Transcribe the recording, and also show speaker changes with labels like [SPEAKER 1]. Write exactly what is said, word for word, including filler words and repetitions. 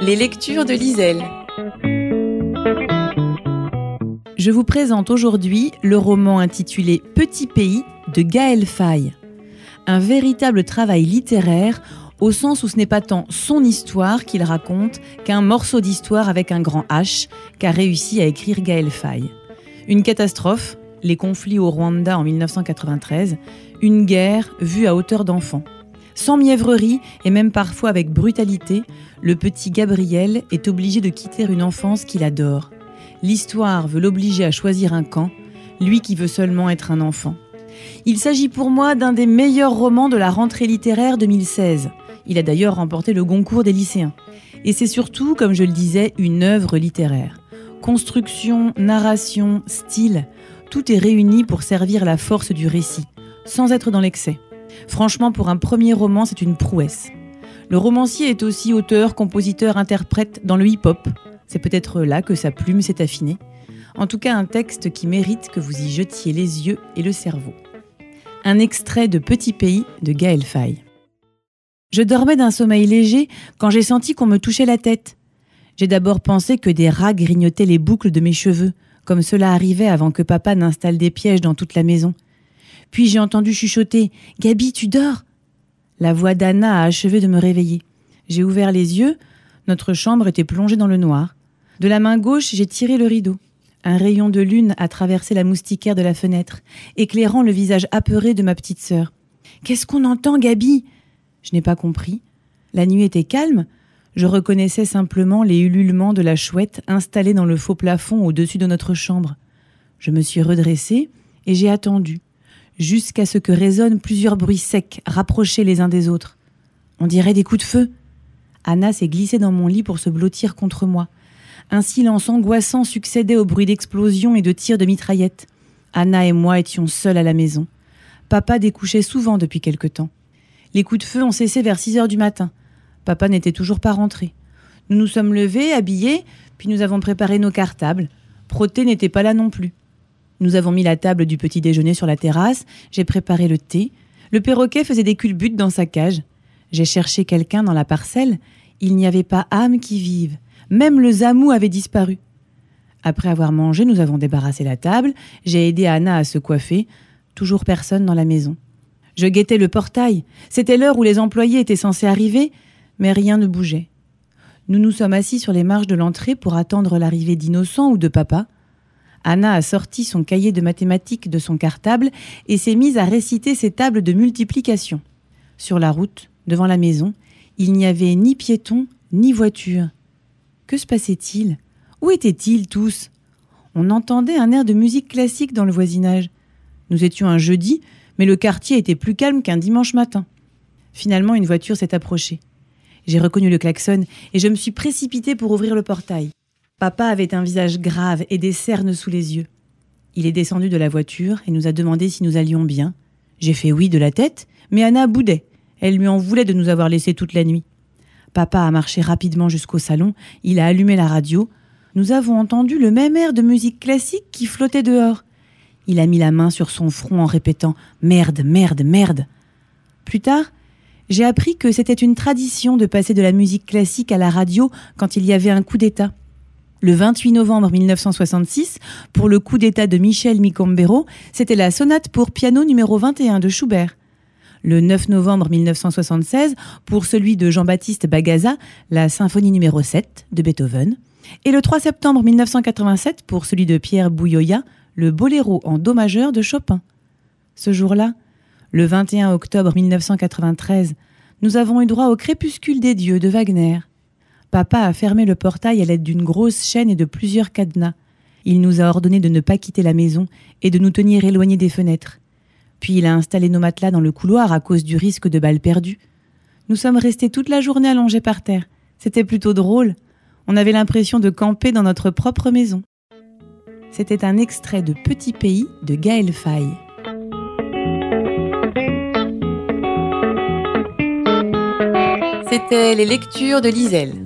[SPEAKER 1] Les lectures de Liselle. Je vous présente aujourd'hui le roman intitulé Petit pays de Gaël Faye. Un véritable travail littéraire au sens où ce n'est pas tant son histoire qu'il raconte qu'un morceau d'histoire avec un grand H qu'a réussi à écrire Gaël Faye. Une catastrophe, les conflits au Rwanda en dix-neuf cent quatre-vingt-treize, une guerre vue à hauteur d'enfant. Sans mièvrerie et même parfois avec brutalité, le petit Gabriel est obligé de quitter une enfance qu'il adore. L'histoire veut l'obliger à choisir un camp, lui qui veut seulement être un enfant. Il s'agit pour moi d'un des meilleurs romans de la rentrée littéraire deux mille seize. Il a d'ailleurs remporté le Goncourt des lycéens. Et c'est surtout, comme je le disais, une œuvre littéraire. Construction, narration, style, tout est réuni pour servir la force du récit, sans être dans l'excès. Franchement, pour un premier roman, c'est une prouesse. Le romancier est aussi auteur, compositeur, interprète dans le hip-hop. C'est peut-être là que sa plume s'est affinée. En tout cas, un texte qui mérite que vous y jetiez les yeux et le cerveau. Un extrait de Petit pays de Gaël Faye. Je dormais d'un sommeil léger quand j'ai senti qu'on me touchait la tête. J'ai d'abord pensé que des rats grignotaient les boucles de mes cheveux, comme cela arrivait avant que papa n'installe des pièges dans toute la maison. Puis j'ai entendu chuchoter « Gabi, tu dors ?» La voix d'Anna a achevé de me réveiller. J'ai ouvert les yeux, notre chambre était plongée dans le noir. De la main gauche, j'ai tiré le rideau. Un rayon de lune a traversé la moustiquaire de la fenêtre, éclairant le visage apeuré de ma petite sœur. « Qu'est-ce qu'on entend, Gabi ?» Je n'ai pas compris. La nuit était calme. Je reconnaissais simplement les ululements de la chouette installée dans le faux plafond au-dessus de notre chambre. Je me suis redressée et j'ai attendu, jusqu'à ce que résonnent plusieurs bruits secs, rapprochés les uns des autres. On dirait des coups de feu. Anna s'est glissée dans mon lit pour se blottir contre moi. Un silence angoissant succédait au bruit d'explosions et de tirs de mitraillettes. Anna et moi étions seuls à la maison. Papa découchait souvent depuis quelque temps. Les coups de feu ont cessé vers six heures du matin. Papa n'était toujours pas rentré. Nous nous sommes levés, habillés, puis nous avons préparé nos cartables. Proté n'était pas là non plus. Nous avons mis la table du petit déjeuner sur la terrasse, j'ai préparé le thé. Le perroquet faisait des culbutes dans sa cage. J'ai cherché quelqu'un dans la parcelle. Il n'y avait pas âme qui vive. Même le zamou avait disparu. Après avoir mangé, nous avons débarrassé la table. J'ai aidé Anna à se coiffer. Toujours personne dans la maison. Je guettais le portail. C'était l'heure où les employés étaient censés arriver, mais rien ne bougeait. Nous nous sommes assis sur les marches de l'entrée pour attendre l'arrivée d'Innocent ou de papa. Anna a sorti son cahier de mathématiques de son cartable et s'est mise à réciter ses tables de multiplication. Sur la route, devant la maison, il n'y avait ni piétons, ni voitures. Que se passait-il ? Où étaient-ils tous ? On entendait un air de musique classique dans le voisinage. Nous étions un jeudi, mais le quartier était plus calme qu'un dimanche matin. Finalement, une voiture s'est approchée. J'ai reconnu le klaxon et je me suis précipitée pour ouvrir le portail. Papa avait un visage grave et des cernes sous les yeux. Il est descendu de la voiture et nous a demandé si nous allions bien. J'ai fait oui de la tête, mais Anna boudait. Elle lui en voulait de nous avoir laissés toute la nuit. Papa a marché rapidement jusqu'au salon, il a allumé la radio. Nous avons entendu le même air de musique classique qui flottait dehors. Il a mis la main sur son front en répétant « Merde, merde, merde ». Plus tard, j'ai appris que c'était une tradition de passer de la musique classique à la radio quand il y avait un coup d'État. Le vingt-huit novembre dix-neuf cent soixante-six, pour le coup d'État de Michel Micombero, c'était la sonate pour piano numéro vingt et un de Schubert. Le neuf novembre dix-neuf cent soixante-seize, pour celui de Jean-Baptiste Bagaza, la symphonie numéro sept de Beethoven. Et le trois septembre dix-neuf cent quatre-vingt-sept, pour celui de Pierre Bouyoya, le boléro en do majeur de Chopin. Ce jour-là, le vingt et un octobre dix-neuf cent quatre-vingt-treize, nous avons eu droit au Crépuscule des dieux de Wagner. Papa a fermé le portail à l'aide d'une grosse chaîne et de plusieurs cadenas. Il nous a ordonné de ne pas quitter la maison et de nous tenir éloignés des fenêtres. Puis il a installé nos matelas dans le couloir à cause du risque de balles perdues. Nous sommes restés toute la journée allongés par terre. C'était plutôt drôle. On avait l'impression de camper dans notre propre maison. C'était un extrait de Petit pays de Gaël Faye. C'était les lectures de Liselle.